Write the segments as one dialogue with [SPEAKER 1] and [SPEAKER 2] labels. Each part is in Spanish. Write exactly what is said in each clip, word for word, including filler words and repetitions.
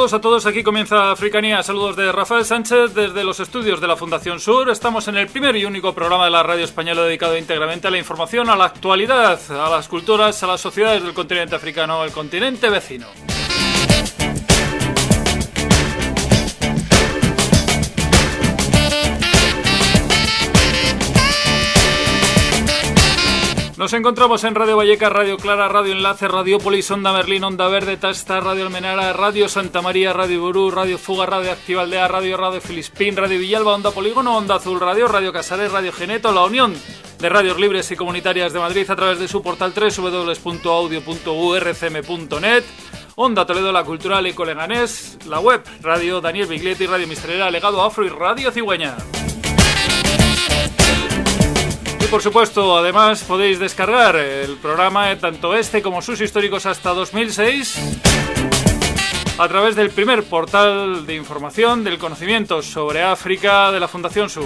[SPEAKER 1] Saludos a todos, aquí comienza Africanía. Saludos de Rafael Sánchez desde los estudios de la Fundación Sur. Estamos en el primer y único programa de la radio española dedicado íntegramente a la información, a la actualidad, a las culturas, a las sociedades del continente africano, el continente vecino. Nos encontramos en Radio Vallecas, Radio Clara, Radio Enlace, Radiopolis, Onda Merlín, Onda Verde, Tasta, Radio Almenara, Radio Santa María, Radio Burú, Radio Fuga, Radio Activa Aldea, Radio Radio Filispín, Radio Villalba, Onda Polígono, Onda Azul Radio, Radio Casares, Radio Geneto, la Unión de Radios Libres y Comunitarias de Madrid a través de su portal doble u doble u doble u punto audio punto u r c m punto net, Onda Toledo, La Cultural y Coleganés, la web Radio Daniel Biglietti, Radio Mistralera, Legado Afro y Radio Cigüeña. Y por supuesto, además podéis descargar el programa, tanto este como sus históricos hasta dos mil seis, a través del primer portal de información del conocimiento sobre África de la Fundación Sur.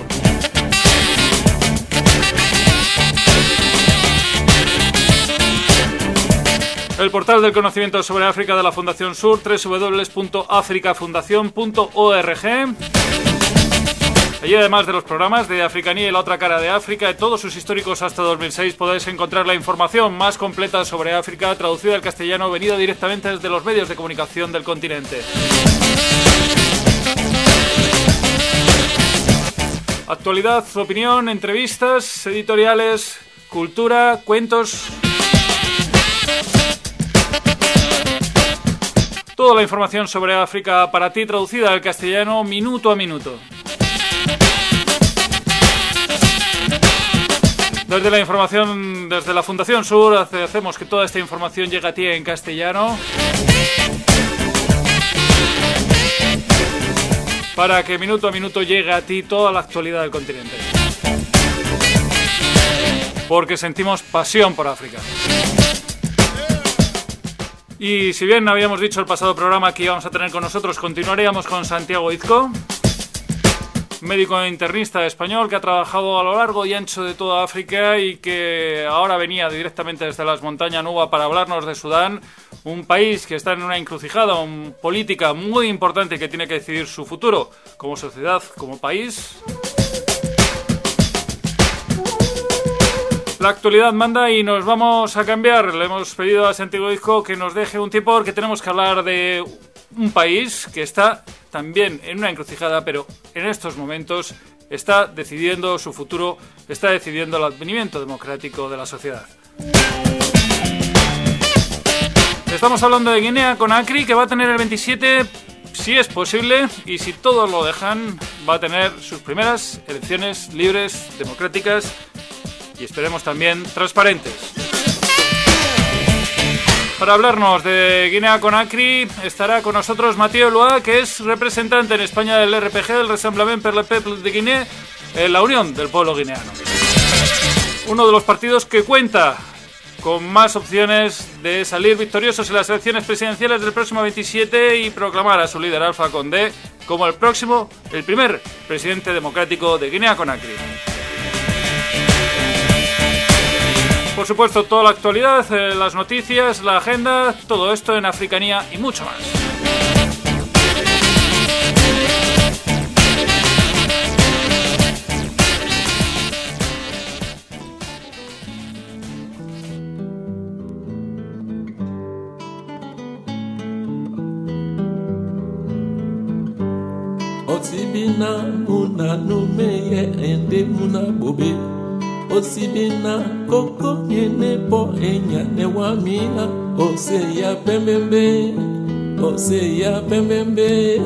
[SPEAKER 1] El portal del conocimiento sobre África de la Fundación Sur, doble u doble u doble u punto africafundación punto org. Allí, además de los programas de Africanía y la otra cara de África, de todos sus históricos hasta dos mil seis, podéis encontrar la información más completa sobre África, traducida al castellano, venida directamente desde los medios de comunicación del continente. Actualidad, opinión, entrevistas, editoriales, cultura, cuentos. Toda la información sobre África para ti, traducida al castellano, minuto a minuto. Desde la información, desde la Fundación Sur, hacemos que toda esta información llegue a ti en castellano, para que minuto a minuto llegue a ti toda la actualidad del continente. Porque sentimos pasión por África. Y si bien habíamos dicho el pasado programa que íbamos a tener con nosotros, continuaríamos con Santiago Izco, médico internista español que ha trabajado a lo largo y ancho de toda África y que ahora venía directamente desde las montañas Nuba para hablarnos de Sudán, un país que está en una encrucijada un, política muy importante que tiene que decidir su futuro como sociedad, como país. La actualidad manda y nos vamos a cambiar. Le hemos pedido a Santiago Izco que nos deje un tiempo porque tenemos que hablar de un país que está también en una encrucijada, pero en estos momentos está decidiendo su futuro, está decidiendo el advenimiento democrático de la sociedad. Estamos hablando de Guinea-Conakry, que va a tener el veintisiete, si es posible, y si todos lo dejan, va a tener sus primeras elecciones libres, democráticas y esperemos también transparentes. Para hablarnos de Guinea-Conakry estará con nosotros Mathieu Loa, que es representante en España del R P G, del Rassemblement pour le Peuple de Guinée, en la Unión del Pueblo Guineano. Uno de los partidos que cuenta con más opciones de salir victoriosos en las elecciones presidenciales del próximo veintisiete y proclamar a su líder Alpha Condé como el próximo, el primer presidente democrático de Guinea-Conakry. Por supuesto, toda la actualidad, eh, las noticias, la agenda, todo esto en Africanía y mucho más.
[SPEAKER 2] Osibina una numeye ende muna bobe. Osibina koko yene po enya ne wamila. Ose ya pembembe, ose ya pembembe.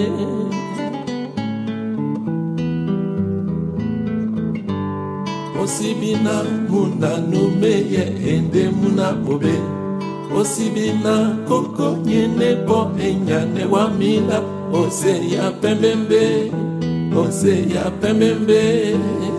[SPEAKER 2] Osibina muna numeye ende muna bobe. Osibina koko yene po enya ne wamila. Ose ya pembembe, ose ya pembembe.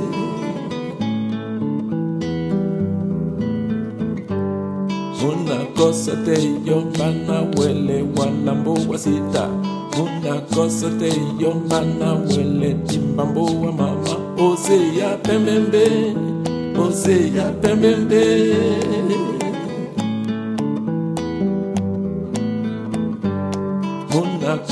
[SPEAKER 2] Una cosa te yo mana huele guanambo wasita. Una cosa te yo mana huele chimbambo mama. Ose ya pembembe, ose ya pembembe. Una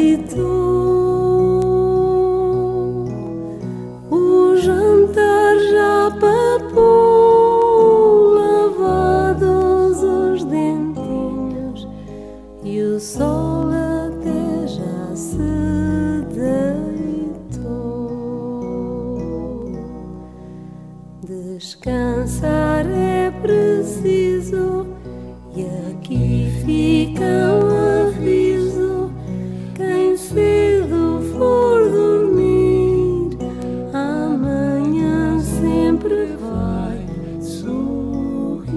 [SPEAKER 3] Descansar é preciso, e aqui fica um aviso: quem cedo for dormir, amanhã sempre vai sorrir.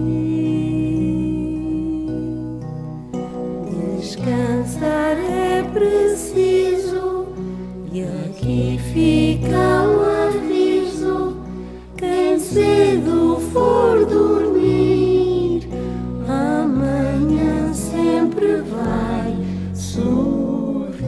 [SPEAKER 3] Descansar é preciso, e aqui fica um aviso: quem cedo for dormir, amanhã sempre vai sorrir.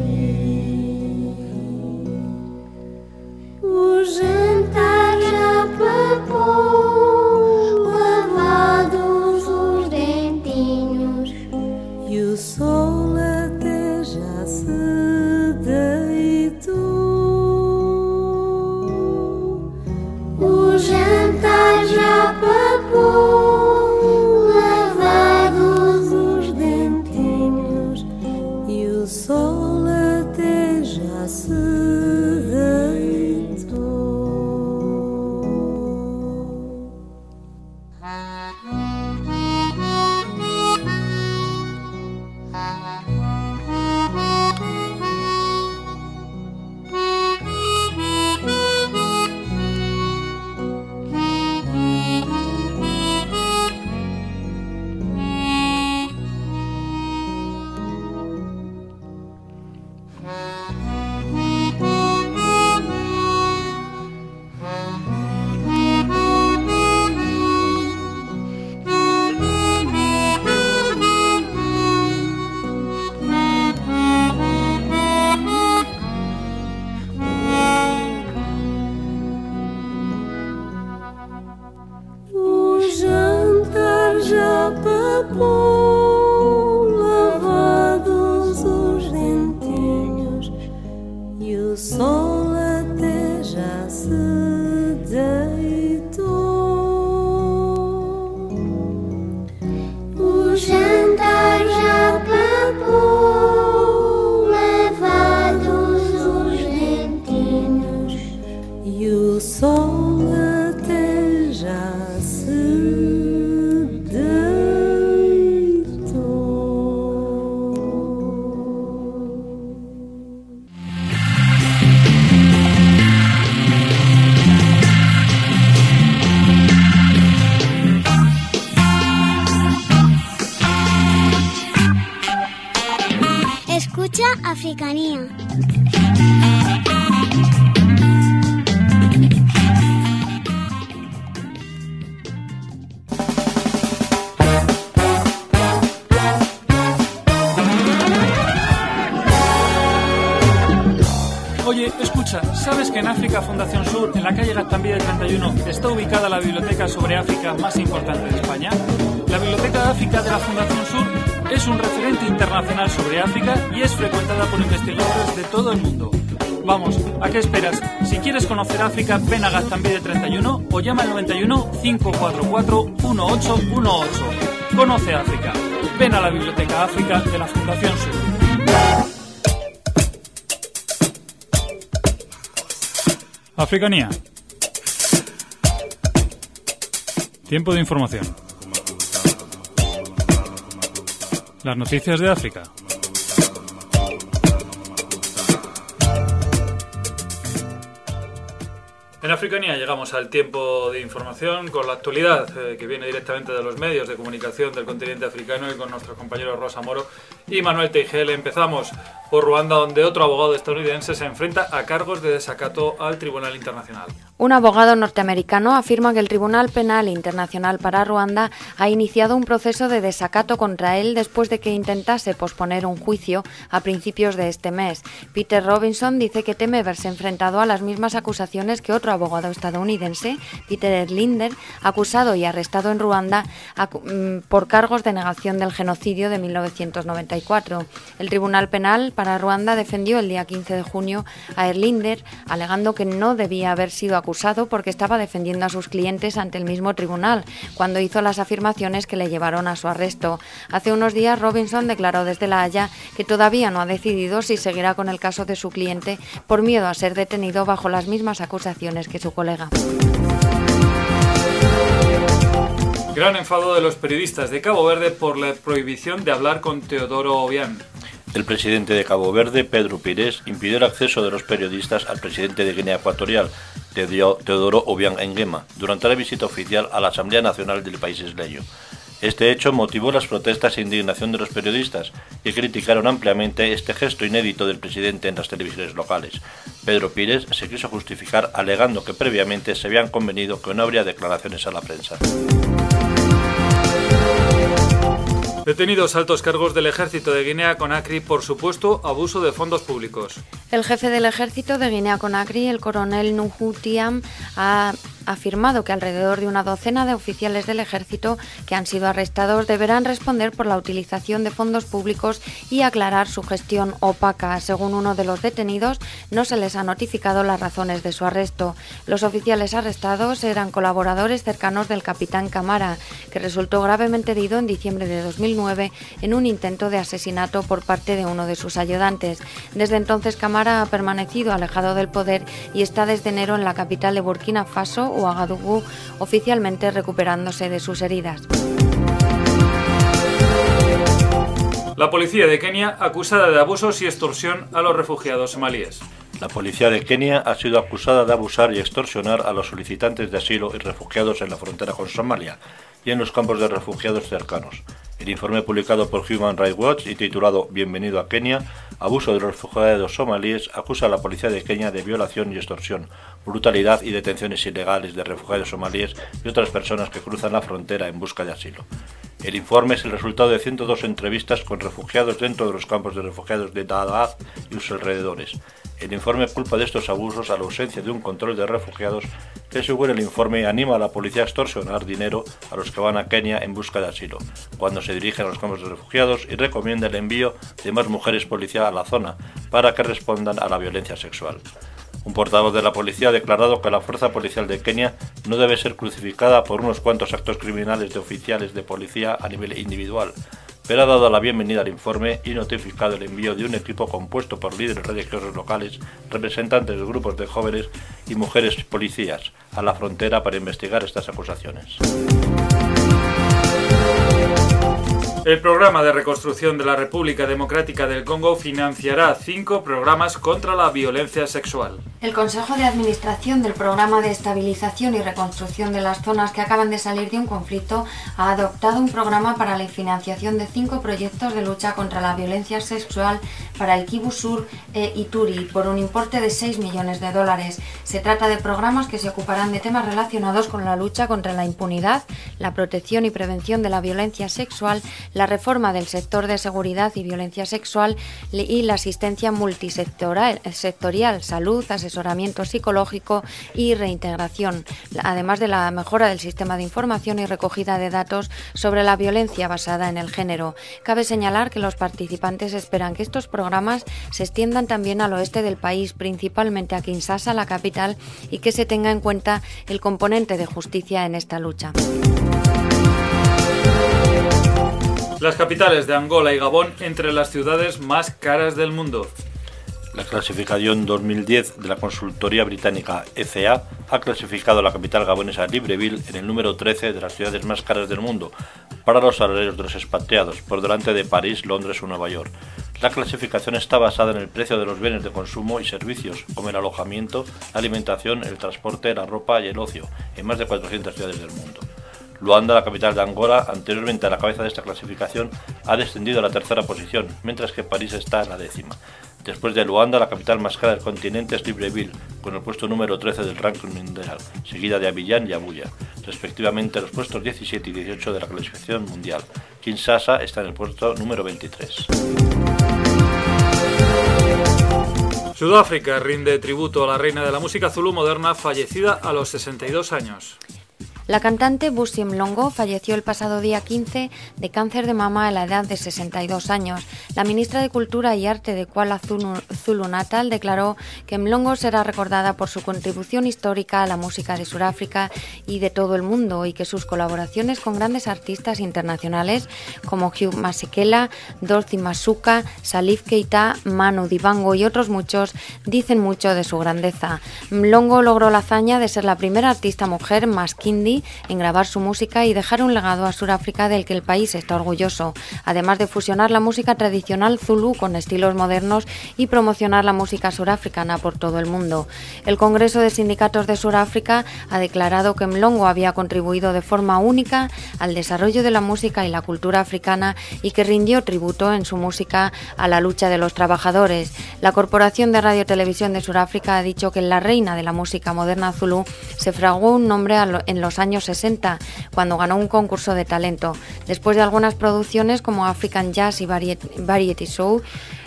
[SPEAKER 3] O jantar já papou, lavados os dentinhos, e o sol até já se deitou. O jantar já papou, lavados os dentinhos, e o sol até já se deitou. O jantar já papou, lavados os dentinhos, e o sol até já se deitou. O jantar já papou, lavados os dentinhos, e o sol até já se deitou.
[SPEAKER 4] Escucha Africanía.
[SPEAKER 1] Oye, escucha, ¿sabes que en África Fundación Sur, en la calle Gaztambide treinta y uno, está ubicada la biblioteca sobre África más importante de España? La Biblioteca de África de la Fundación Sur es un referente internacional sobre África y es frecuentada por investigadores de todo el mundo. Vamos, ¿a qué esperas? Si quieres conocer África, ven a Gaztambide treinta y uno o llama al noventa y uno, cinco cuatro cuatro, uno ocho uno ocho. Conoce África. Ven a la Biblioteca África de la Fundación Sur. Africanía. Tiempo de información. Las noticias de África. En Africanía llegamos al tiempo de información con la actualidad eh, que viene directamente de los medios de comunicación del continente africano y con nuestros compañeros Rosa Moro y Manuel Teigel. Empezamos por Ruanda, donde otro abogado estadounidense se enfrenta a cargos de desacato al Tribunal Internacional.
[SPEAKER 5] Un abogado norteamericano afirma que el Tribunal Penal Internacional para Ruanda ha iniciado un proceso de desacato contra él después de que intentase posponer un juicio a principios de este mes. Peter Robinson dice que teme verse enfrentado a las mismas acusaciones que otro abogado estadounidense, Peter Erlinder, acusado y arrestado en Ruanda por cargos de negación del genocidio de mil novecientos noventa y cuatro. El Tribunal Penal para Ruanda defendió el día quince de junio a Erlinder, alegando que no debía haber sido acusado porque estaba defendiendo a sus clientes ante el mismo tribunal, cuando hizo las afirmaciones que le llevaron a su arresto. Hace unos días, Robinson declaró desde La Haya que todavía no ha decidido si seguirá con el caso de su cliente por miedo a ser detenido bajo las mismas acusaciones que su colega.
[SPEAKER 1] Gran enfado de los periodistas de Cabo Verde por la prohibición de hablar con Teodoro Obiang.
[SPEAKER 6] El presidente de Cabo Verde, Pedro Pires, impidió el acceso de los periodistas al presidente de Guinea Ecuatorial, Teodoro Obiang Nguema, durante la visita oficial a la Asamblea Nacional del país isleño. Este hecho motivó las protestas e indignación de los periodistas, que criticaron ampliamente este gesto inédito del presidente en las televisiones locales. Pedro Pires se quiso justificar alegando que previamente se habían convenido que no habría declaraciones a la prensa.
[SPEAKER 1] Detenidos altos cargos del ejército de Guinea-Conakry por supuesto abuso de fondos públicos.
[SPEAKER 5] El jefe del ejército de Guinea-Conakry, el coronel Nuhu Tiam, ha afirmado que alrededor de una docena de oficiales del ejército que han sido arrestados deberán responder por la utilización de fondos públicos y aclarar su gestión opaca. Según uno de los detenidos, no se les ha notificado las razones de su arresto. Los oficiales arrestados eran colaboradores cercanos del capitán Camara, que resultó gravemente herido en diciembre de dos mil nueve en un intento de asesinato por parte de uno de sus ayudantes. Desde entonces, Camara ha permanecido alejado del poder y está desde enero en la capital de Burkina Faso, Ouagadougou, oficialmente recuperándose de sus heridas.
[SPEAKER 1] La policía de Kenia acusada de abusos y extorsión a los refugiados somalíes.
[SPEAKER 6] La policía de Kenia ha sido acusada de abusar y extorsionar a los solicitantes de asilo y refugiados en la frontera con Somalia y en los campos de refugiados cercanos. El informe publicado por Human Rights Watch y titulado Bienvenido a Kenia, abuso de los refugiados somalíes, acusa a la policía de Kenia de violación y extorsión, brutalidad y detenciones ilegales de refugiados somalíes y otras personas que cruzan la frontera en busca de asilo. El informe es el resultado de ciento dos entrevistas con refugiados dentro de los campos de refugiados de Dadaab y sus alrededores. El informe culpa de estos abusos a la ausencia de un control de refugiados que, según el informe, anima a la policía a extorsionar dinero a los que van a Kenia en busca de asilo, cuando se dirigen a los campos de refugiados, y recomienda el envío de más mujeres policía a la zona para que respondan a la violencia sexual. Un portavoz de la policía ha declarado que la fuerza policial de Kenia no debe ser crucificada por unos cuantos actos criminales de oficiales de policía a nivel individual, pero ha dado la bienvenida al informe y notificado el envío de un equipo compuesto por líderes religiosos locales, representantes de grupos de jóvenes y mujeres policías a la frontera para investigar estas acusaciones.
[SPEAKER 1] El Programa de Reconstrucción de la República Democrática del Congo financiará cinco programas contra la violencia sexual.
[SPEAKER 5] El Consejo de Administración del Programa de Estabilización y Reconstrucción de las Zonas que acaban de salir de un conflicto ha adoptado un programa para la financiación de cinco proyectos de lucha contra la violencia sexual para el Kivu Sur e Ituri por un importe de seis millones de dólares. Se trata de programas que se ocuparán de temas relacionados con la lucha contra la impunidad, la protección y prevención de la violencia sexual, la reforma del sector de seguridad y violencia sexual y la asistencia multisectorial, sectorial, salud, asesoramiento psicológico y reintegración, además de la mejora del sistema de información y recogida de datos sobre la violencia basada en el género. Cabe señalar que los participantes esperan que estos programas se extiendan también al oeste del país, principalmente a Kinshasa, la capital, y que se tenga en cuenta el componente de justicia en esta lucha.
[SPEAKER 1] Las capitales de Angola y Gabón entre las ciudades más caras del mundo.
[SPEAKER 6] La clasificación dos mil diez de la consultoría británica E C A ha clasificado a la capital gabonesa Libreville en el número trece de las ciudades más caras del mundo para los salarios de los expatriados, por delante de París, Londres o Nueva York. La clasificación está basada en el precio de los bienes de consumo y servicios, como el alojamiento, la alimentación, el transporte, la ropa y el ocio, en más de cuatrocientas ciudades del mundo. Luanda, la capital de Angola, anteriormente a la cabeza de esta clasificación, ha descendido a la tercera posición, mientras que París está en la décima. Después de Luanda, la capital más cara del continente es Libreville, con el puesto número trece del ranking mundial, seguida de Abiyán y Abuya, respectivamente los puestos diecisiete y dieciocho de la clasificación mundial. Kinshasa está en el puesto número veintitrés.
[SPEAKER 1] Sudáfrica rinde tributo a la reina de la música zulú moderna fallecida a los sesenta y dos años.
[SPEAKER 5] La cantante Busi Mlongo falleció el pasado día quince de cáncer de mama a la edad de sesenta y dos años. La ministra de Cultura y Arte de Kuala Zulu Natal declaró que Mlongo será recordada por su contribución histórica a la música de Sudáfrica y de todo el mundo, y que sus colaboraciones con grandes artistas internacionales como Hugh Masekela, Dorothy Masuka, Salif Keita, Manu Dibango y otros muchos dicen mucho de su grandeza. Mlongo logró la hazaña de ser la primera artista mujer maskindi así en grabar su música y dejar un legado a Sudáfrica del que el país está orgulloso, además de fusionar la música tradicional zulú con estilos modernos y promocionar la música surafricana por todo el mundo. El Congreso de Sindicatos de Sudáfrica ha declarado que Mlongo había contribuido de forma única al desarrollo de la música y la cultura africana y que rindió tributo en su música a la lucha de los trabajadores. La Corporación de Radio y Televisión de Sudáfrica ha dicho que la reina de la música moderna zulú se fraguó un nombre en los años sesenta, cuando ganó un concurso de talento. Después de algunas producciones como African Jazz y Variety Show,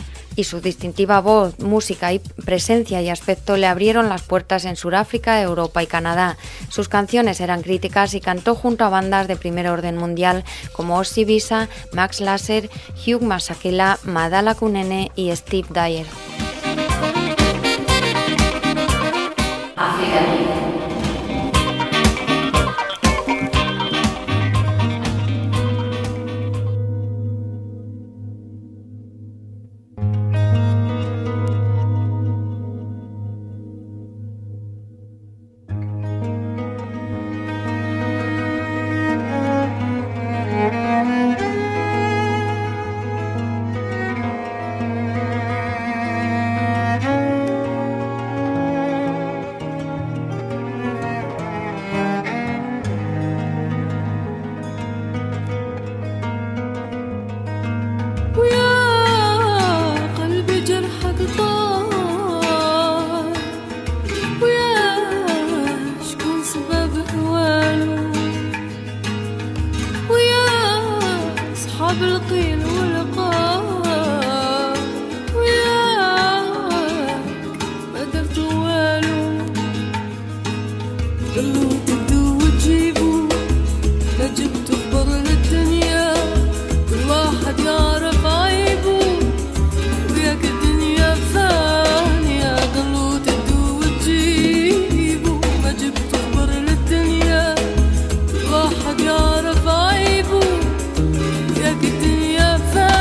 [SPEAKER 5] y su distintiva voz, música y presencia y aspecto le abrieron las puertas en Sudáfrica, Europa y Canadá. Sus canciones eran críticas y cantó junto a bandas de primer orden mundial como Ossie Visa, Max Lasser, Hugh Masekela, Madala Kunene y Steve Dyer.
[SPEAKER 2] يا الدنيا فانية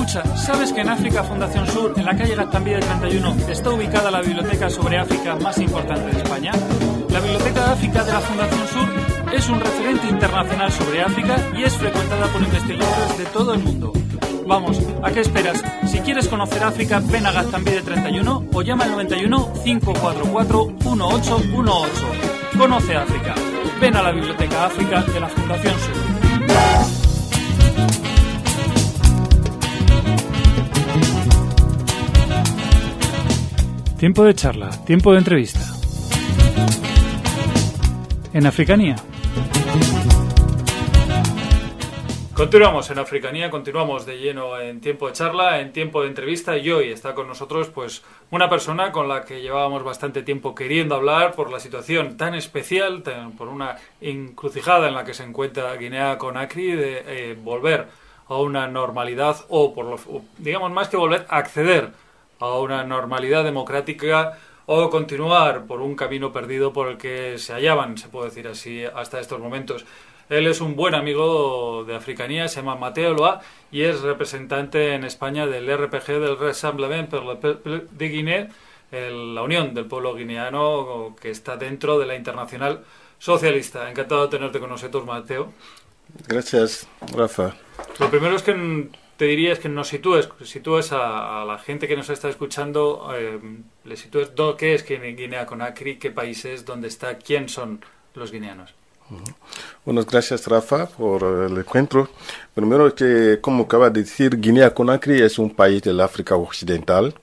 [SPEAKER 1] Escucha, ¿sabes que en África Fundación Sur, en la calle Gaztambide treinta y uno, está ubicada la biblioteca sobre África más importante de España? La Biblioteca de África de la Fundación Sur es un referente internacional sobre África y es frecuentada por investigadores de todo el mundo. Vamos, ¿a qué esperas? Si quieres conocer África, ven a Gaztambide treinta y uno o llama al noventa y uno, cinco cuatro cuatro, uno ocho uno ocho. Conoce África. Ven a la Biblioteca África de la Fundación Sur. Tiempo de charla, tiempo de entrevista. En Africanía. Continuamos en Africanía, continuamos de lleno en tiempo de charla, en tiempo de entrevista, y hoy está con nosotros pues una persona con la que llevábamos bastante tiempo queriendo hablar por la situación tan especial, tan, por una encrucijada en la que se encuentra Guinea-Conakry, de eh, volver a una normalidad o, por lo, digamos más que volver, acceder a una normalidad democrática o continuar por un camino perdido por el que se hallaban, se puede decir así, hasta estos momentos. Él es un buen amigo de Africanía, se llama Mateo Loa y es representante en España del R P G, del Rassemblement pour le Peuple de Guinée, el, la Unión del Pueblo Guineano, que está dentro de la Internacional Socialista. Encantado de tenerte con nosotros, Mateo.
[SPEAKER 7] Gracias, Rafa.
[SPEAKER 1] Lo primero es que te diría es que nos sitúes, sitúes a, a la gente que nos está escuchando, eh, le sitúes do, qué es Guinea-Conakry, qué país es, dónde está, quién son los guineanos.
[SPEAKER 7] Buenas gracias, Rafa, por el encuentro. Primero, que como acaba de decir, Guinea-Conakry es un país del África Occidental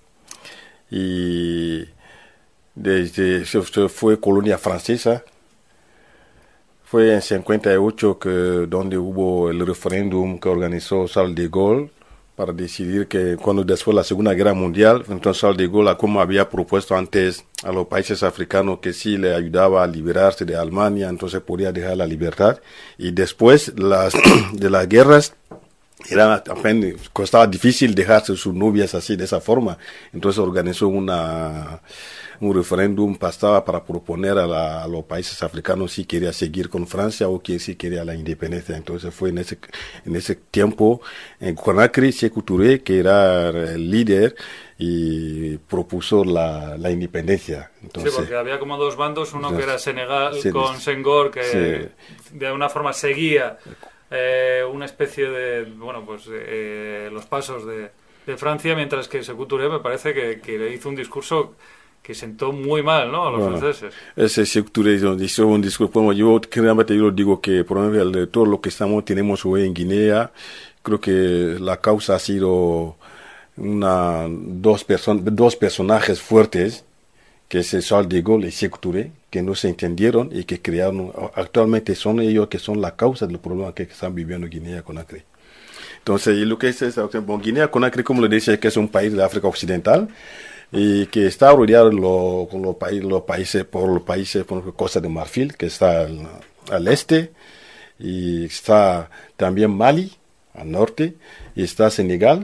[SPEAKER 7] y desde fue colonia francesa. Fue en cincuenta y ocho que donde hubo el referéndum que organizó Charles de Gaulle para decidir que cuando después de la Segunda Guerra Mundial, entonces Charles de Gaulle, como había propuesto antes a los países africanos que si le ayudaba a liberarse de Alemania, entonces podía dejar la libertad. Y después las, de las guerras, era apenas, costaba difícil dejarse sus novias así, de esa forma. Entonces organizó una, un referéndum pasaba para proponer a, la, a los países africanos si quería seguir con Francia o que si quería la independencia. Entonces fue en ese, en ese tiempo, en Conakry, Sékou Touré, que era el líder, y propuso la, la independencia. Entonces,
[SPEAKER 1] sí, porque había como dos bandos, uno
[SPEAKER 7] entonces,
[SPEAKER 1] que era Senegal
[SPEAKER 7] sí,
[SPEAKER 1] con Senghor, que
[SPEAKER 7] sí,
[SPEAKER 1] de alguna forma seguía eh, una especie de, bueno, pues eh, los pasos de, de Francia, mientras que Sékou Touré me parece que, que le hizo un discurso que sentó muy mal, ¿no?, a los bueno, franceses.
[SPEAKER 7] Ese Sékou Touré hizo un discurso, bueno, yo realmente yo digo que por ejemplo de todo lo que estamos tenemos hoy en Guinea, creo que la causa ha sido una dos person, dos personajes fuertes, que es Charles de Gaulle y Sékou Touré, que no se entendieron y que crearon, actualmente son ellos que son la causa del problema que están viviendo Guinea-Conakry. Entonces, y lo que es, es bon, Guinea-Conakry, como le decía, que es un país de África Occidental y que está rodeado lo, con los, países, los países por los países por Costa de Marfil, que está al, al este, y está también Mali al norte, y está Senegal,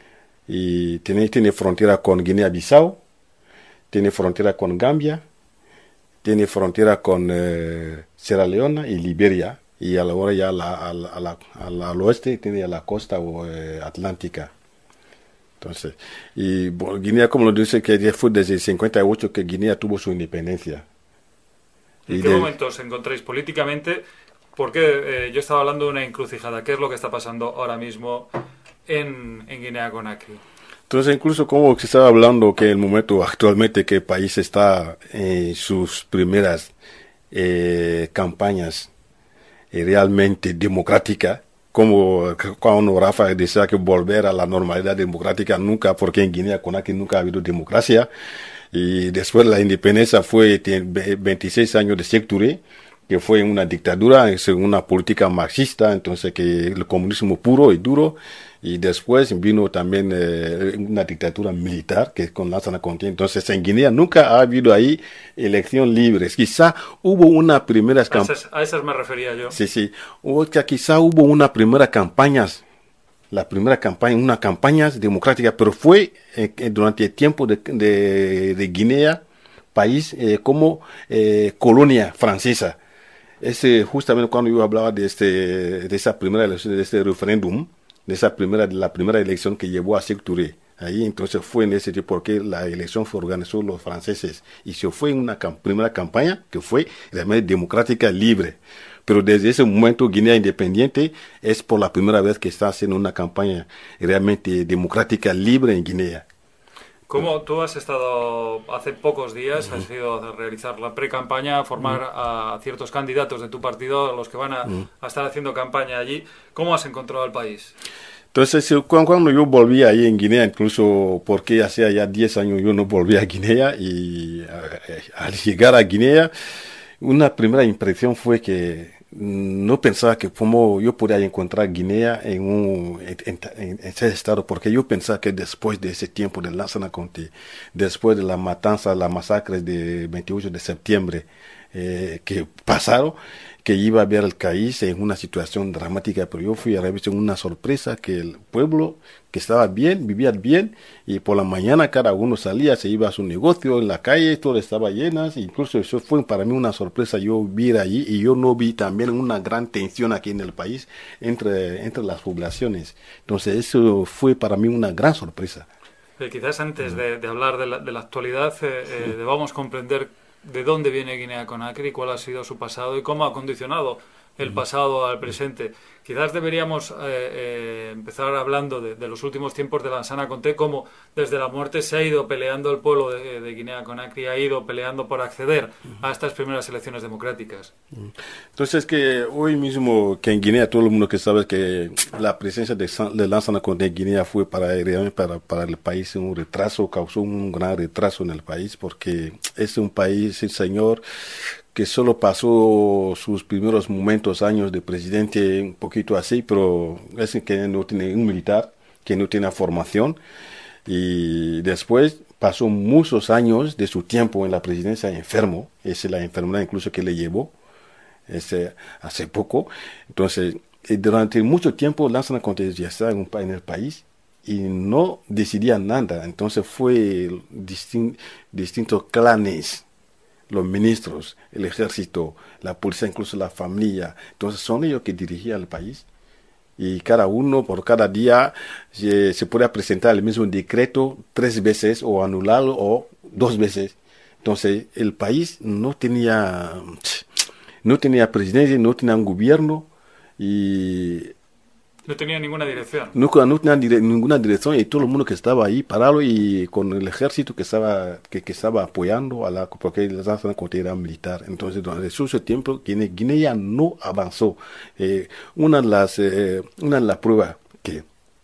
[SPEAKER 7] y tiene, tiene frontera con Guinea-Bissau, tiene frontera con Gambia, tiene frontera con eh, Sierra Leona y Liberia, y a la hora ya a la, a la, a la, a la, al oeste tiene la costa eh, atlántica. Entonces, y bueno, Guinea, como lo dice, que fue desde el cincuenta y ocho que Guinea tuvo su independencia.
[SPEAKER 1] ¿En
[SPEAKER 7] y
[SPEAKER 1] qué
[SPEAKER 7] de,
[SPEAKER 1] momento os encontráis políticamente? Porque eh, yo estaba hablando de una encrucijada. ¿Qué es lo que está pasando ahora mismo en, en Guinea-Conakry?
[SPEAKER 7] Entonces, incluso como se estaba hablando que el momento actualmente que el país está en sus primeras eh, campañas eh, realmente democráticas, como cuando Rafa decía que volver a la normalidad democrática nunca, porque en Guinea-Conakry nunca ha habido democracia, y después la independencia fue veintiséis años de Sékou Touré, que fue una dictadura, según una política marxista, entonces que el comunismo puro y duro, y después vino también eh, una dictadura militar, que es con Lansana Conté. Entonces en Guinea nunca ha habido ahí elección libre. Quizá hubo una primera
[SPEAKER 1] campaña. A esas me refería yo.
[SPEAKER 7] Sí, sí. O que quizá hubo una primera campaña, la primera campaña, una campaña democrática, pero fue eh, durante el tiempo de, de, de Guinea, país eh, como eh, colonia francesa. Ese, justamente cuando yo hablaba de, este, de esa primera elección, de este referéndum, de esa primera, de la primera elección que llevó a Sékou Touré. Ahí entonces fue en ese tiempo porque la elección fue organizó los franceses y se fue en una cam primera campaña que fue realmente democrática, libre. Pero desde ese momento Guinea Independiente es por la primera vez que está haciendo una campaña realmente democrática, libre en Guinea.
[SPEAKER 1] ¿Cómo tú has estado hace pocos días, has ido a realizar la pre-campaña, a formar uh-huh. a ciertos candidatos de tu partido, a los que van a, uh-huh. a estar haciendo campaña allí? ¿Cómo has encontrado el país?
[SPEAKER 7] Entonces, cuando yo volví ahí en Guinea, incluso porque hacía ya diez años yo no volví a Guinea, y al llegar a Guinea, una primera impresión fue que no pensaba que como yo podía encontrar Guinea en, un, en, en, en ese estado, porque yo pensaba que después de ese tiempo de Lansana Conté, después de la matanza, la masacre de veintiocho de septiembre eh, que pasaron, que iba a ver el país en una situación dramática, pero yo fui a revisar una sorpresa que el pueblo que estaba bien, vivía bien, y por la mañana cada uno salía, se iba a su negocio, en la calle, todo estaba lleno, incluso eso fue para mí una sorpresa, yo vi allí, y yo no vi también una gran tensión aquí en el país entre, entre las poblaciones. Entonces eso fue para mí una gran sorpresa.
[SPEAKER 1] Eh, quizás antes de, de hablar de la, de la actualidad, eh, eh, debamos comprender de dónde viene Guinea-Conakry, cuál ha sido su pasado y cómo ha condicionado el pasado al presente. Quizás deberíamos eh, eh, empezar hablando de, de los últimos tiempos de Lansana Conté, cómo desde la muerte se ha ido peleando el pueblo de, de Guinea-Conakry, ha ido peleando por acceder a estas primeras elecciones democráticas.
[SPEAKER 7] Entonces, que hoy mismo que en Guinea todo el mundo que sabe que la presencia de, de Lansana Conté en Guinea fue para, para, para el país un retraso, causó un gran retraso en el país, porque es un país, el señor, que solo pasó sus primeros momentos, años de presidente un poquito así, pero es que no tiene un militar, que no tiene formación, y después pasó muchos años de su tiempo en la presidencia enfermo, es la enfermedad incluso que le llevó ese, hace poco. Entonces, durante mucho tiempo Lansana Conté ya estaba en, en el país y no decidía nada, entonces fue distin, distintos clanes, los ministros, el ejército, la policía, incluso la familia. Entonces son ellos que dirigían el país. Y cada uno, por cada día, se, se podía presentar el mismo decreto tres veces, o anularlo, o dos veces. Entonces el país no tenía, no tenía presidente, no tenía un gobierno, y
[SPEAKER 1] no tenía ninguna dirección.
[SPEAKER 7] No, no tenía dire, ninguna dirección, y todo el mundo que estaba ahí parado, y con el ejército que estaba que, que estaba apoyando a la, porque la Lansana Conté era militar. Entonces durante ese tiempo Guinea, Guinea no avanzó. Eh, una de las eh, una de las pruebas que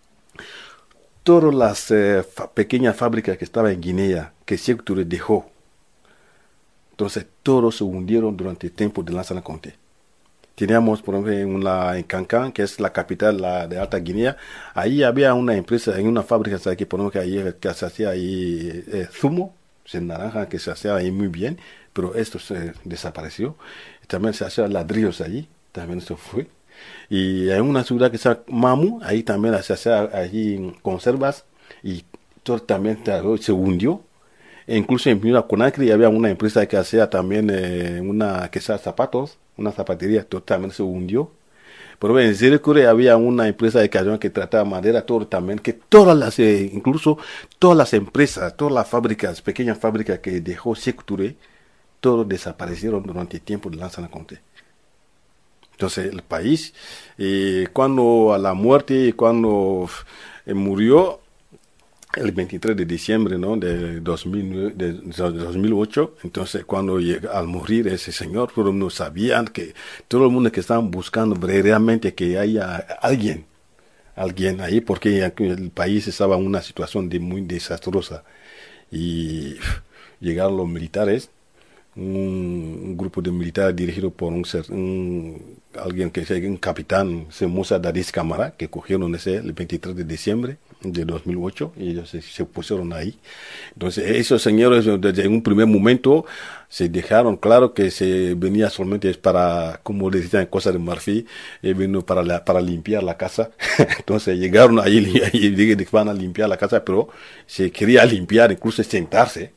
[SPEAKER 7] todas las eh, fa, pequeñas fábricas que estaban en Guinea que Sékou Touré dejó, entonces todos se hundieron durante el tiempo de Lansana Conté. Teníamos, por ejemplo, en, la, en Kankan, que es la capital la, de Alta Guinea, ahí había una empresa, en una fábrica que, por ejemplo, que, ahí, que se hacía ahí eh, zumo, en naranja, que se hacía ahí muy bien, pero esto se desapareció. También se hacía ladrillos allí, también se fue. Y hay una ciudad que se llama Mamu, ahí también se hacía allí conservas, y todo también se hundió. E incluso en Guinea-Conakry había una empresa que hacía también eh, una que hacía zapatos, una zapatería, totalmente se hundió. Pero en Sékou Touré había una empresa de cayón que trataba madera, todo también, que todas las, eh, incluso todas las empresas, todas las fábricas, pequeñas fábricas que dejó Sékou Touré, todos desaparecieron durante el tiempo de Lansana Conté. Entonces el país, eh, cuando a la muerte, cuando eh, murió, el veintitrés de diciembre, ¿no?, de, dos mil nueve, de, de dos mil ocho, entonces cuando llegó, al morir ese señor, todo el mundo sabían que, todo el mundo que estaban buscando realmente que haya alguien, alguien ahí, porque el país estaba en una situación de muy desastrosa, y llegaron los militares, un, un grupo de militares dirigido por un, un alguien que es un capitán, Musa Dadis Camara, que cogieron ese el veintitrés de diciembre de dos mil ocho, y ellos se, se pusieron ahí. Entonces esos señores desde un primer momento se dejaron claro que se venía solamente para, como decían, cosas de marfil, eh, vino para la, para limpiar la casa. Entonces llegaron ahí y van a limpiar la casa, pero se quería limpiar, incluso sentarse,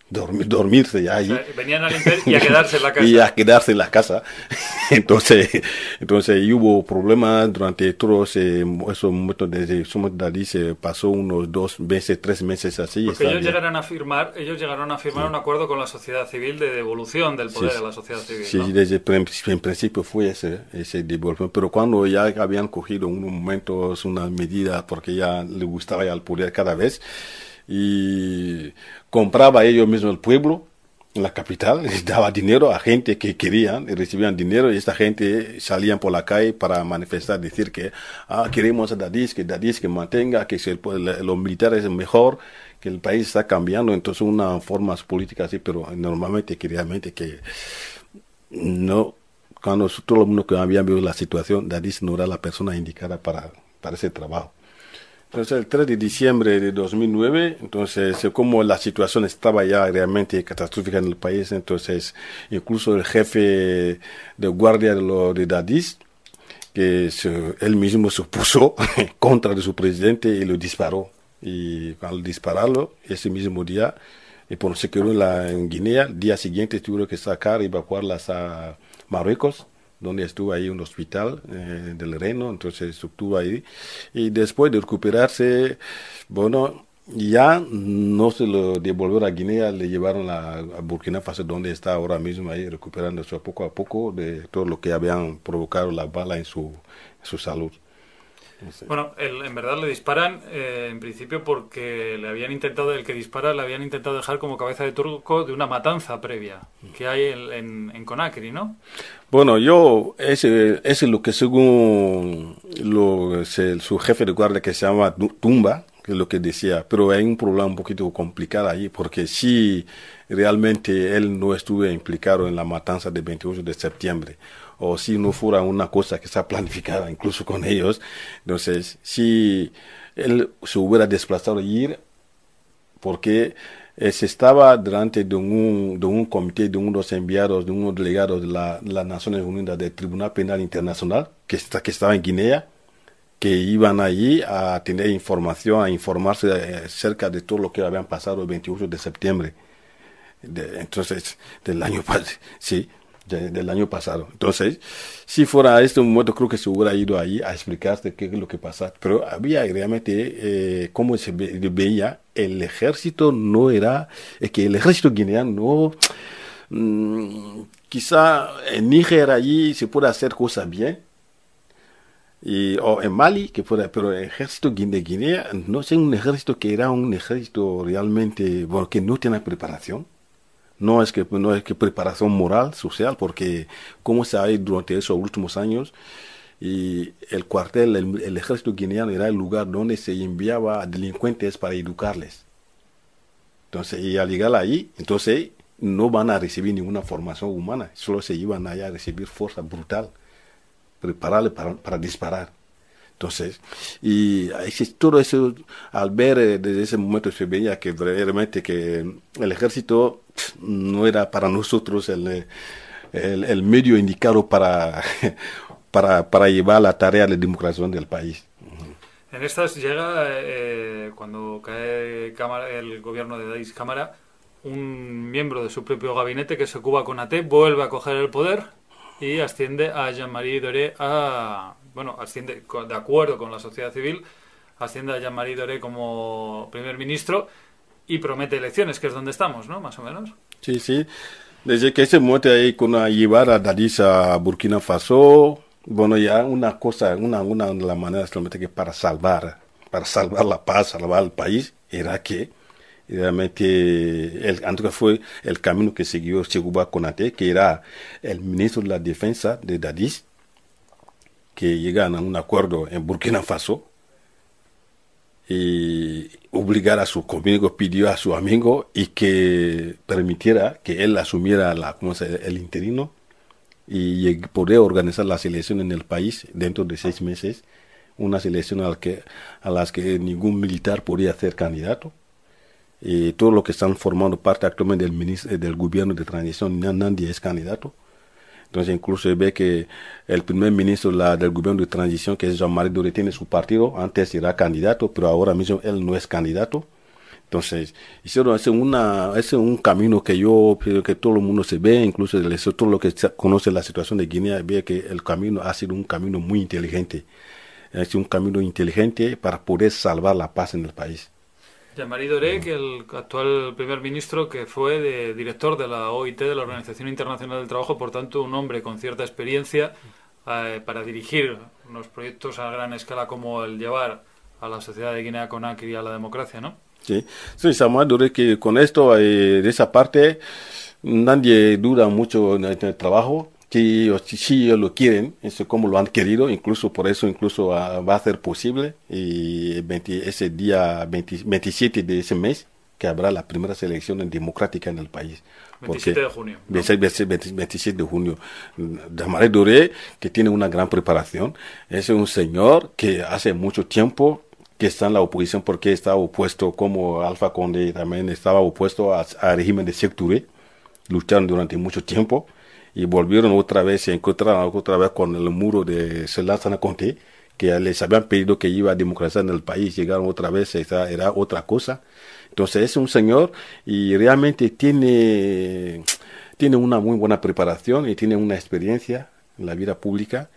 [SPEAKER 7] dormir, dormirse ya ahí.
[SPEAKER 1] O sea, venían a limpiar y a quedarse en la casa.
[SPEAKER 7] Y a quedarse en la casa. entonces, entonces hubo problemas durante todos eh, esos momentos desde Somos Dadis, se pasó unos dos meses, tres meses así.
[SPEAKER 1] Porque ellos llegaron a firmar, ellos llegaron a firmar sí. un acuerdo con la sociedad civil de devolución del poder sí, a la sociedad civil.
[SPEAKER 7] Sí,
[SPEAKER 1] ¿no?
[SPEAKER 7] desde en principio fue ese, ese devolución, pero cuando ya habían cogido en unos momentos una medida porque ya le gustaba ya el poder cada vez, y compraba ellos mismos el pueblo en la capital, les daba dinero a gente que querían y recibían dinero, y esta gente salían por la calle para manifestar, decir que ah, queremos a Dadis, que Dadis que mantenga, que si el, los militares es mejor, que el país está cambiando. Entonces una forma política así, pero normalmente que realmente que no, cuando todo el mundo que había visto la situación, Dadis no era la persona indicada para, para ese trabajo. Entonces, el tres de diciembre de dos mil nueve, entonces, como la situación estaba ya realmente catastrófica en el país, entonces, incluso el jefe de guardia de, lo, de Dadis, que se, él mismo se puso contra de su presidente y lo disparó. Y al dispararlo, ese mismo día, y por se quedó en, la, en Guinea, el día siguiente tuvieron que sacar y evacuarlas a Marruecos, donde estuvo ahí un hospital eh, del Reno, entonces estuvo ahí. Y después de recuperarse, bueno, ya no se lo devolvieron a Guinea, le llevaron a, a Burkina Faso, donde está ahora mismo ahí, recuperándose poco a poco de todo lo que habían provocado las balas en su, en su salud.
[SPEAKER 1] Sí. Bueno, el, en verdad le disparan eh, en principio porque le habían intentado, el que dispara le habían intentado dejar como cabeza de turco de una matanza previa que hay en, en, en Conakry, ¿no?
[SPEAKER 7] Bueno, yo, ese es lo que según lo, se, su jefe de guardia que se llama Tumba, que es lo que decía, pero hay un problema un poquito complicado ahí, porque si realmente él no estuvo implicado en la matanza del veintiocho de septiembre, o si no fuera una cosa que está planificada incluso con ellos, entonces si él se hubiera desplazado y ir, porque eh, se estaba delante de un, de un comité de unos enviados, de unos delegados de, la, de las Naciones Unidas del Tribunal Penal Internacional, que, está, que estaba en Guinea, que iban allí a tener información, a informarse acerca de todo lo que habían pasado el veintiocho de septiembre, de, entonces, del año pasado, sí. De, del año pasado. Entonces, si fuera a este momento, creo que se hubiera ido ahí a explicarse qué es lo que pasa. Pero había realmente, eh, como se ve, veía, el ejército no era, es que el ejército guineano, mmm, quizá en Níger allí se puede hacer cosas bien, y, o en Mali, que puede, pero el ejército de Guinea, no es un ejército que era un ejército realmente, bueno, que no tiene preparación. No es que no es que preparación moral, social, porque como se ha ido durante esos últimos años, y el cuartel, el, el ejército guineano era el lugar donde se enviaba a delincuentes para educarles. Entonces, y al llegar ahí, entonces no van a recibir ninguna formación humana, solo se iban allá a recibir fuerza brutal, prepararle para, para disparar. Entonces, y todo eso, al ver eh, desde ese momento se veía que realmente que el ejército no era para nosotros el, el, el medio indicado para, para, para llevar la tarea de democratización del país.
[SPEAKER 1] En estas llega, eh, cuando cae Cámara, el gobierno de Dadis Cámara, un miembro de su propio gabinete, que es Sékou Konaté, vuelve a coger el poder y asciende a Jean-Marie Doré a... Bueno, asciende de acuerdo con la sociedad civil, asciende a Jean-Marie Doré como primer ministro y promete elecciones, que es donde estamos, ¿no? Más o menos.
[SPEAKER 7] Sí, sí. Desde que ese momento ahí con llevar a Dadis a Burkina Faso, bueno, ya una cosa, una, una de las maneras que para salvar, para salvar la paz, salvar el país, era que realmente, el, en todo caso fue el camino que siguió Sékou Konaté, que era el ministro de la Defensa de Dadis, que llegan a un acuerdo en Burkina Faso y obligar a su amigo, pidió a su amigo y que permitiera que él asumiera la, ¿cómo se dice?, el interino y poder organizar las elecciones en el país dentro de seis meses, unas elecciones a las que, a las que ningún militar podía ser candidato. Y todo lo que están formando parte actualmente del, ministro, del gobierno de transición, nadie es candidato. Entonces incluso se ve que el primer ministro la, del gobierno de transición, que es Jean-Marie Doré, tiene su partido, antes era candidato, pero ahora mismo él no es candidato. Entonces, eso es, una, es un camino que yo creo que todo el mundo se ve, incluso todo lo que conoce la situación de Guinea, ve que el camino ha sido un camino muy inteligente. Es un camino inteligente para poder salvar la paz en el país.
[SPEAKER 1] Jean-Marie Doré, que el actual primer ministro, que fue de, director de la O I T, de la Organización Internacional del Trabajo, por tanto un hombre con cierta experiencia eh, para dirigir unos proyectos a gran escala como el llevar a la sociedad de Guinea-Conakry a la democracia, ¿no?
[SPEAKER 7] Sí, sí, Samuel Doré, que con esto, eh, de esa parte, nadie duda mucho en el trabajo. Si ellos, si ellos lo quieren, eso como lo han querido, incluso por eso incluso uh, va a ser posible y veinte, ese día veinte, veintisiete de ese mes que habrá la primera selección democrática en el país.
[SPEAKER 1] veintisiete de junio.
[SPEAKER 7] ¿no? veintisiete de junio. Jean-Marie Doré, que tiene una gran preparación, es un señor que hace mucho tiempo que está en la oposición porque estaba opuesto, como Alpha Condé también estaba opuesto al régimen de Sékou Touré, lucharon durante mucho tiempo. Y volvieron otra vez, se encontraron otra vez con el muro de Lansana Conté, que les habían pedido que iba a democratizar en el país, llegaron otra vez, esa era otra cosa. Entonces es un señor y realmente tiene, tiene una muy buena preparación y tiene una experiencia en la vida pública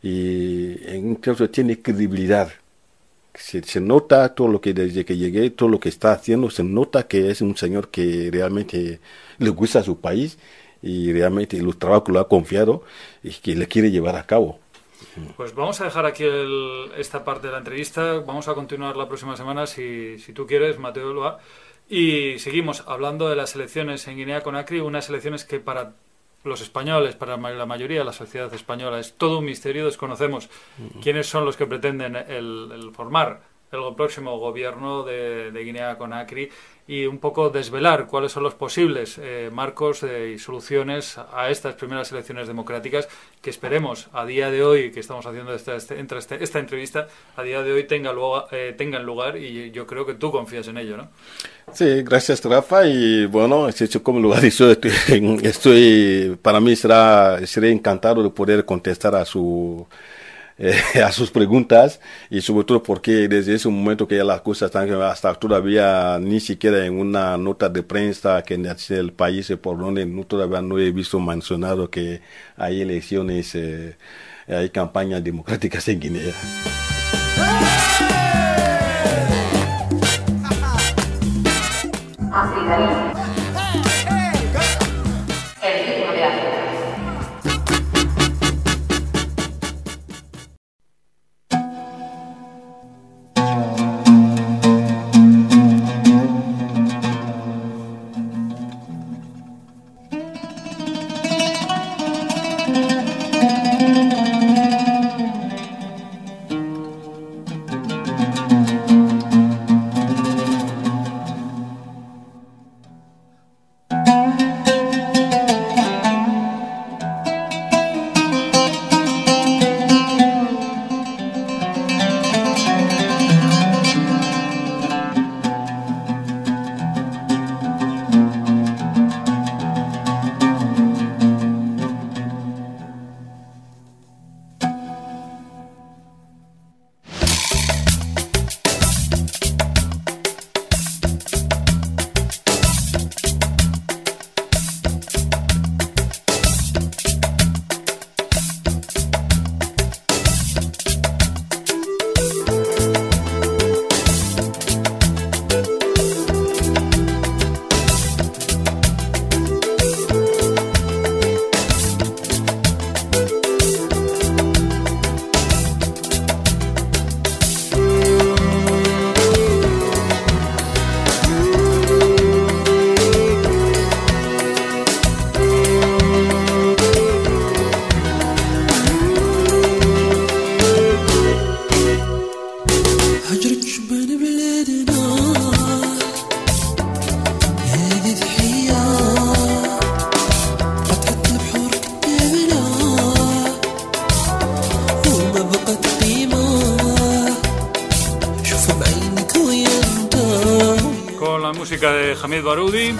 [SPEAKER 7] y incluso tiene credibilidad. Se, se nota todo lo que desde que llegué, todo lo que está haciendo, se nota que es un señor que realmente le gusta a su país y realmente los trabajos que lo ha confiado y que le quiere llevar a cabo.
[SPEAKER 1] Pues vamos a dejar aquí el, esta parte de la entrevista, vamos a continuar la próxima semana si, si tú quieres, Mateo Loa, y seguimos hablando de las elecciones en Guinea-Conakry, unas elecciones que para los españoles, para la mayoría de la sociedad española, es todo un misterio, desconocemos uh-huh. quiénes son los que pretenden el, el formar el próximo gobierno de, de Guinea-Conakry y un poco desvelar cuáles son los posibles eh, marcos eh, y soluciones a estas primeras elecciones democráticas que esperemos a día de hoy, que estamos haciendo esta, este, este, esta entrevista, a día de hoy tenga lugar, eh, tengan lugar y yo creo que tú confías en ello, ¿no?
[SPEAKER 7] Sí, gracias Rafa y bueno, como lo ha dicho, estoy, estoy para mí será, seré encantado de poder contestar a su Eh, a sus preguntas y sobre todo porque desde ese momento que ya las cosas están hasta todavía ni siquiera en una nota de prensa que en el país por donde no, todavía no he visto mencionado que hay elecciones, eh, hay campañas democráticas en Guinea.
[SPEAKER 1] De Hamid Baroudi,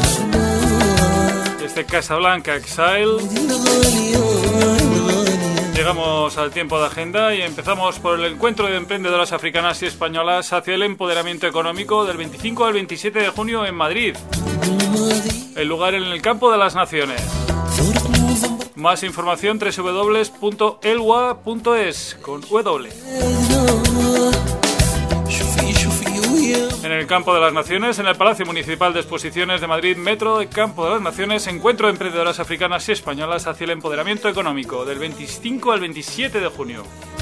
[SPEAKER 1] este Casablanca Exile. Llegamos al tiempo de agenda y empezamos por el encuentro de emprendedoras africanas y españolas hacia el empoderamiento económico del veinticinco al veintisiete de junio en Madrid. El lugar en el Campo de las Naciones. Más información doble u doble u doble u punto elwa punto es con W. En el Campo de las Naciones, en el Palacio Municipal de Exposiciones de Madrid, Metro de Campo de las Naciones, encuentro de emprendedoras africanas y españolas hacia el empoderamiento económico del veinticinco al veintisiete de junio.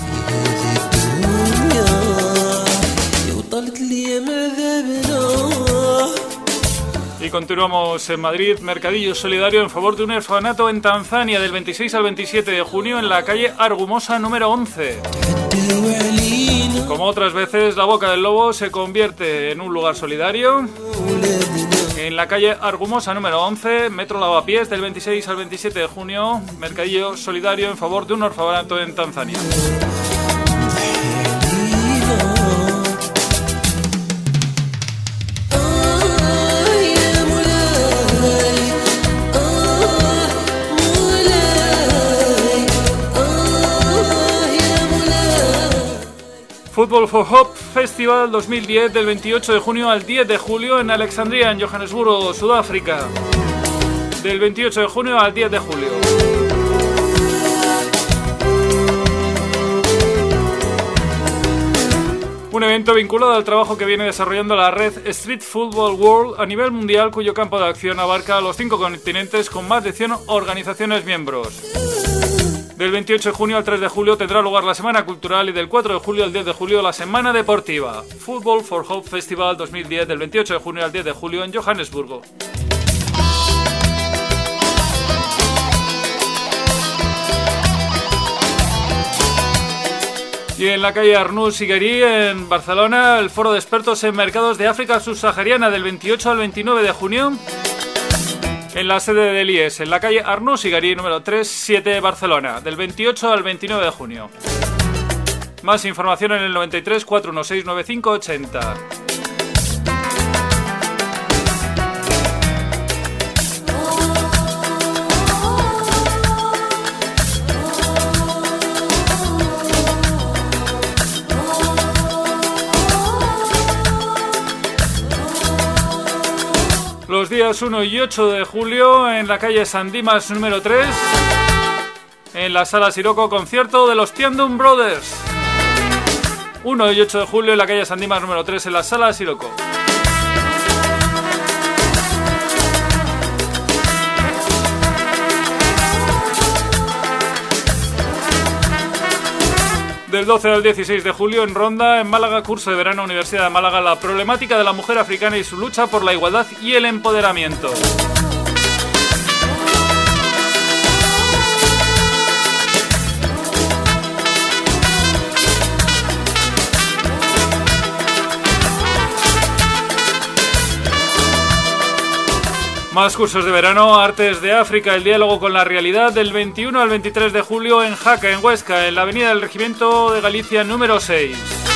[SPEAKER 1] Y continuamos en Madrid, mercadillo solidario en favor de un orfanato en Tanzania del veintiséis al veintisiete de junio en la calle Argumosa número once. Como otras veces, la Boca del Lobo se convierte en un lugar solidario. En la calle Argumosa número once, Metro Lavapiés, del veintiséis al veintisiete de junio, mercadillo solidario en favor de un orfanato en Tanzania. Football for Hope Festival dos mil diez del veintiocho de junio al diez de julio en Alexandria, en Johannesburgo, Sudáfrica. Del veintiocho de junio al diez de julio. Un evento vinculado al trabajo que viene desarrollando la red Street Football World a nivel mundial, cuyo campo de acción abarca los cinco continentes con más de cien organizaciones miembros. Del veintiocho de junio al tres de julio tendrá lugar la Semana Cultural y del cuatro de julio al diez de julio la Semana Deportiva. Football for Hope Festival dos mil diez del veintiocho de junio al diez de julio en Johannesburgo. Y en la calle Arnús i Garí, en Barcelona, el Foro de Expertos en Mercados de África Subsahariana del veintiocho al veintinueve de junio. En la sede del I E S, en la calle Arnús i Garí, número treinta y siete, Barcelona, del veintiocho al veintinueve de junio. Más información en el noventa y tres, cuatrocientos dieciséis, noventa y cinco ochenta. Los días uno y ocho de julio en la calle San Dimas número tres, en la Sala Siroco, concierto de los Tiandum Brothers. uno y ocho de julio en la calle San Dimas número tres, en la Sala Siroco. Del doce al dieciséis de julio en Ronda, en Málaga, curso de verano, Universidad de Málaga, la problemática de la mujer africana y su lucha por la igualdad y el empoderamiento. Más cursos de verano, Artes de África, el diálogo con la realidad, del veintiuno al veintitrés de julio en Jaca, en Huesca, en la avenida del Regimiento de Galicia número seis.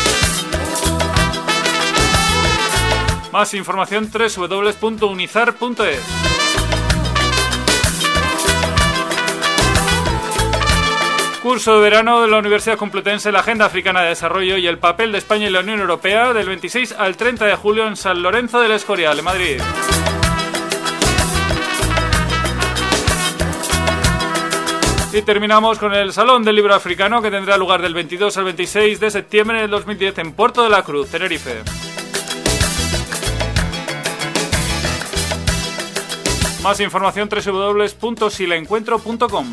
[SPEAKER 1] Más información doble u doble u doble u punto unizar punto es. Curso de verano de la Universidad Complutense, la Agenda Africana de Desarrollo y el papel de España y la Unión Europea, del veintiséis al treinta de julio en San Lorenzo del Escorial, en Madrid. Y terminamos con el Salón del Libro Africano, que tendrá lugar del veintidós al veintiséis de septiembre del dos mil diez en Puerto de la Cruz, Tenerife. Más información doble u doble u doble u punto si la encuentro punto com.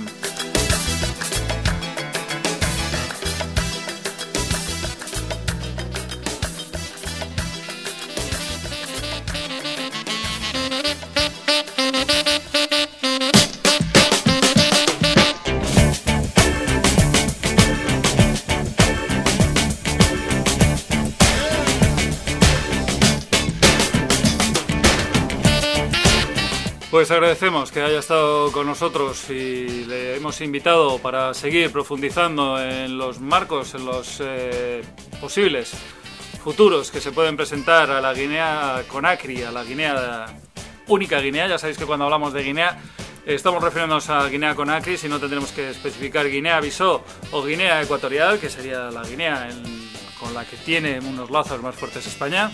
[SPEAKER 1] Pues agradecemos que haya estado con nosotros y le hemos invitado para seguir profundizando en los marcos, en los eh, posibles futuros que se pueden presentar a la Guinea Conakry, a la Guinea, única Guinea. Ya sabéis que cuando hablamos de Guinea Estamos refiriéndonos a Guinea-Conakry, si no tendremos que especificar Guinea-Bissau o Guinea Ecuatorial, que sería la Guinea en, con la que tiene unos lazos más fuertes España.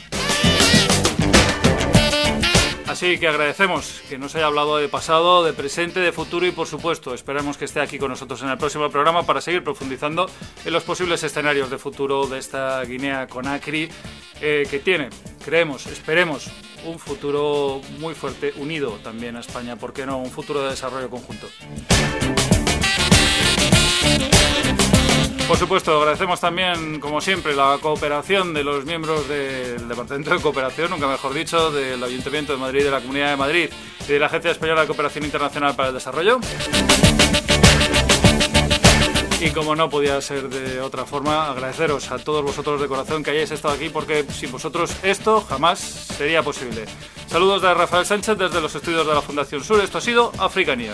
[SPEAKER 1] Así que agradecemos que nos haya hablado de pasado, de presente, de futuro y, por supuesto, esperamos que esté aquí con nosotros en el próximo programa para seguir profundizando en los posibles escenarios de futuro de esta Guinea-Conakry, eh, que tiene, creemos, esperemos, un futuro muy fuerte, unido también a España, ¿por qué no? Un futuro de desarrollo conjunto. Por supuesto, agradecemos también, como siempre, la cooperación de los miembros del Departamento de Cooperación, nunca mejor dicho, del Ayuntamiento de Madrid, de la Comunidad de Madrid y de la Agencia Española de Cooperación Internacional para el Desarrollo. Y como no podía ser de otra forma, agradeceros a todos vosotros de corazón que hayáis estado aquí, porque sin vosotros esto jamás sería posible. Saludos de Rafael Sánchez desde los estudios de la Fundación Sur. Esto ha sido Africanía.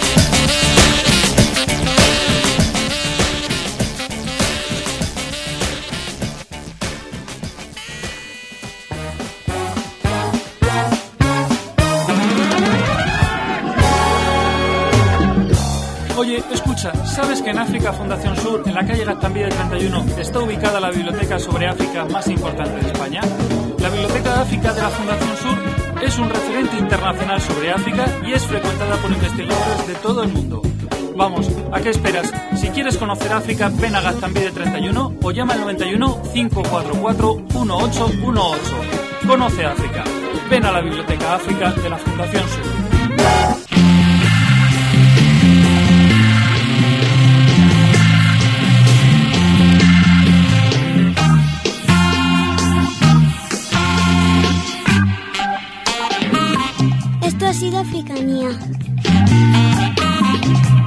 [SPEAKER 1] Oye, escucha, ¿sabes que en África Fundación Sur, en la calle Gaztambide treinta y uno, está ubicada la biblioteca sobre África más importante de España? La Biblioteca de África de la Fundación Sur es un referente internacional sobre África y es frecuentada por investigadores de todo el mundo. Vamos, ¿a qué esperas? Si quieres conocer África, ven a Gaztambide treinta y uno o llama al noventa y uno, cinco cuatro cuatro, uno ocho uno ocho. Conoce África. Ven a la Biblioteca África de la Fundación Sur.
[SPEAKER 4] Esto ha sido Africanía.